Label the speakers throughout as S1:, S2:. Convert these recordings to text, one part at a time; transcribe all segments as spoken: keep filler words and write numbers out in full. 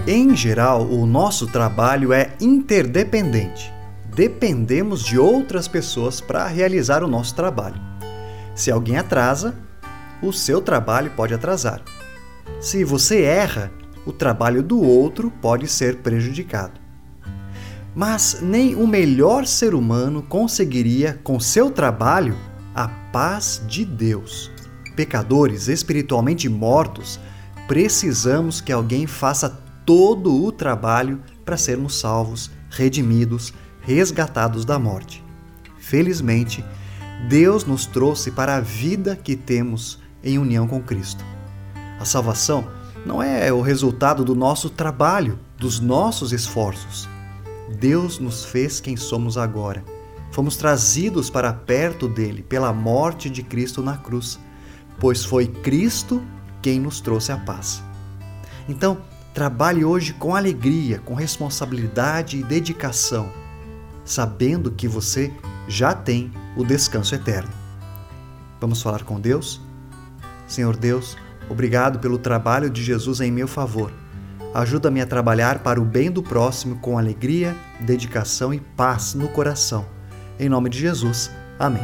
S1: Em geral, o nosso trabalho é interdependente. Dependemos de outras pessoas para realizar o nosso trabalho. Se alguém atrasa, o seu trabalho pode atrasar. Se você erra, o trabalho do outro pode ser prejudicado. Mas nem o melhor ser humano conseguiria, com seu trabalho, a paz de Deus. Pecadores espiritualmente mortos, precisamos que alguém faça todo o trabalho para sermos salvos, redimidos, resgatados da morte. Felizmente, Deus nos trouxe para a vida que temos em união com Cristo. A salvação não é o resultado do nosso trabalho, dos nossos esforços. Deus nos fez quem somos agora. Fomos trazidos para perto dele pela morte de Cristo na cruz, pois foi Cristo quem nos trouxe a paz. Então, trabalhe hoje com alegria, com responsabilidade e dedicação, sabendo que você já tem o descanso eterno. Vamos falar com Deus? Senhor Deus, obrigado pelo trabalho de Jesus em meu favor. Ajuda-me a trabalhar para o bem do próximo com alegria, dedicação e paz no coração. Em nome de Jesus. Amém.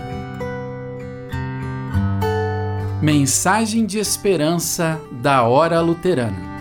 S2: Mensagem de esperança da Hora Luterana.